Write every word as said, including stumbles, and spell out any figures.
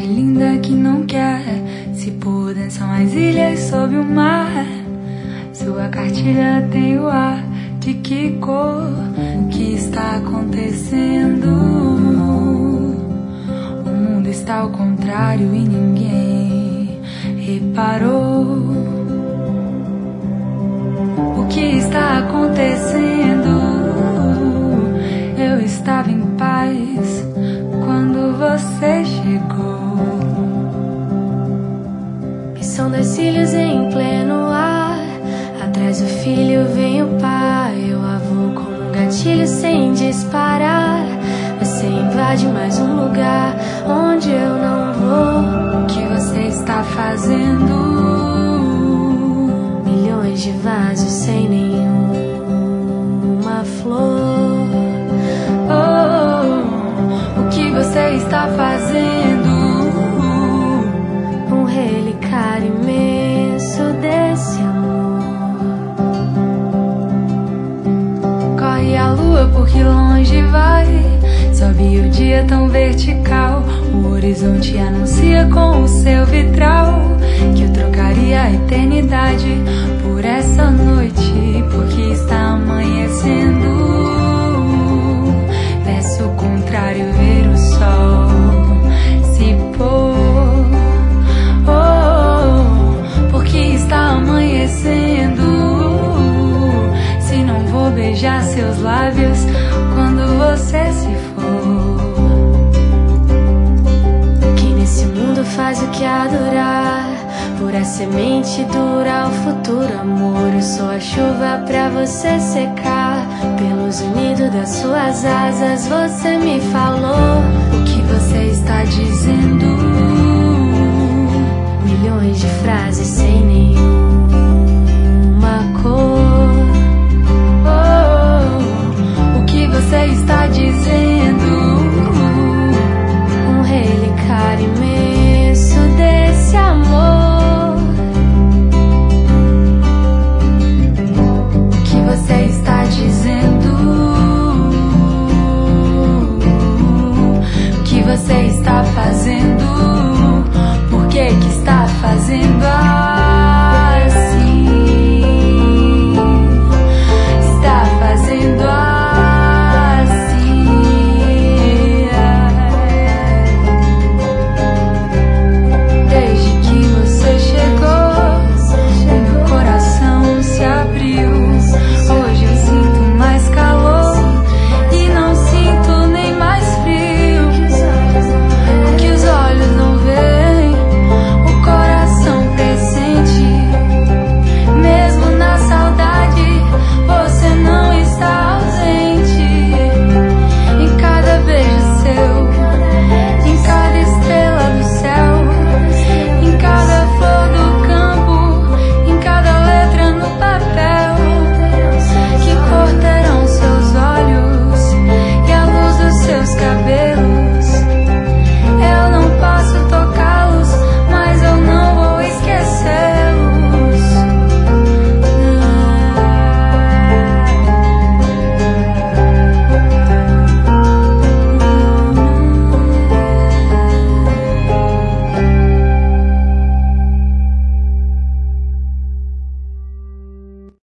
linda que não quer se puder, são as ilhas sob o mar. Sua cartilha tem o ar de que cor? O que está acontecendo? O mundo está ao contrário e ninguém reparou. O que está acontecendo? Eu estava em paz quando você chegou. E são dois cílios em pleno ar. Atrás do filho vem o pai. O avô como um gatilho sem disparar. Você invade mais um lugar onde eu não vou. O que você está fazendo? Milhões de vasos sem nenhuma flor. Oh, o que você está fazendo? Um relicário imenso desse amor. Corre a lua porque longe vai. Sobe o dia tão vertical. O horizonte anuncia com o seu vitral que eu trocaria a eternidade por essa noite, porque está amanhecendo. Peço o contrário, ver o sol se pôr. Oh, porque está amanhecendo. Se não vou beijar seus lábios quando você se for. Que nesse mundo faz o que adorar. Pura semente dura o futuro, amor. Eu sou a chuva pra você secar. Pelos unidos das suas asas você me falou. O que você está dizendo? Milhões de frases sem nenhuma cor. Oh, o que você está dizendo? Um relicário imenso desse amor. Você está dizendo? O que você está fazendo? Por que que está fazendo?